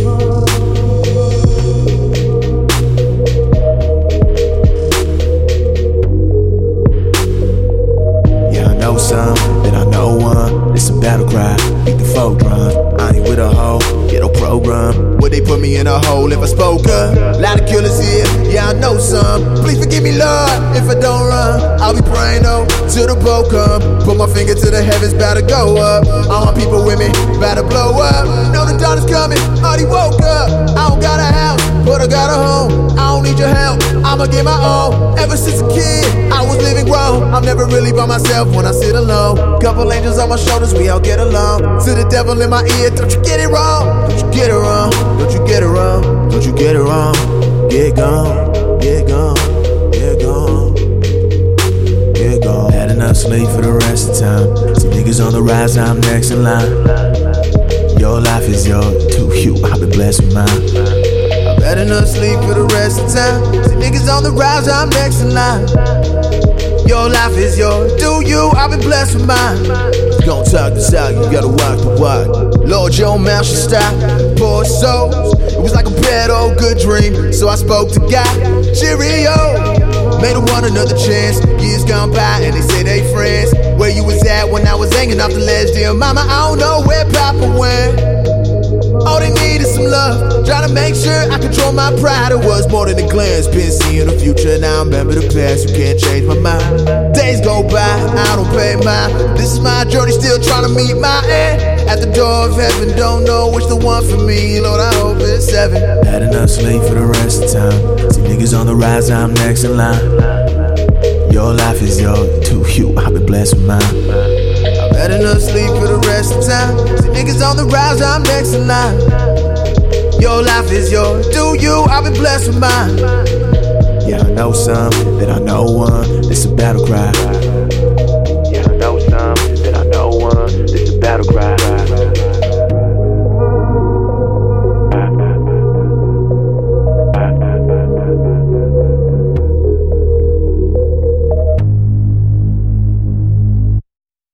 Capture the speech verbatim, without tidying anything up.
Know some, then I know one. It's a battle cry, beat the folk drum. I ain't with a hoe, ghetto program. Would they put me in a hole if I spoke up? Lot of killers here, yeah I know some. Please forgive me Lord, if I don't run. I'll be praying though, till the boat come. Put my finger to the heavens, bout to go up. All my people with me, bout to blow up. Know the dawn is coming, already woke up. I don't got a house, but I got a home. I don't need your help, I'ma get my own. Ever since a kid, I was living grown. I'm never really by myself when I sit alone. Couple angels on my shoulders, we all get along. To the devil in my ear, don't you get it wrong. Don't you get it wrong, don't you get it wrong. Don't you get it wrong, get gone, get gone, get gone, get gone. Had enough sleep for the rest of the time. Some niggas on the rise, I'm next in line. Your life is yours, to you, I've been blessed with mine. I've had enough sleep for the rest of the time. Some niggas on the rise, I'm next in line. Your life is yours, do you? I've been blessed with mine. You gon' talk this out, you gotta walk the walk. Lord, your mouth should stop. Poor souls, it was like a bad old good dream. So I spoke to God, cheerio. Made her want another chance. Years gone by and they say they friends. Where you was at when I was hanging off the ledge, dear mama, I don't know where Papa went. All they need is some love. Trying to make sure I control my pride. It was more than a glance. Been seeing the future, now I remember the past. You can't change my mind. Days go by, I don't pay mine. This is my journey, still trying to meet my end. At the door of heaven, don't know which the one for me. Lord, I hope it's heaven. Had enough sleep for the rest of the time. See niggas on the rise, I'm next in line. Your life is yours, to you, I've been blessed with mine. Had enough sleep for the rest of the time. See niggas on the rise, I'm next in line. Your life is yours, do you? I've been blessed with mine. Yeah, I know some, then I know one. It's a battle cry.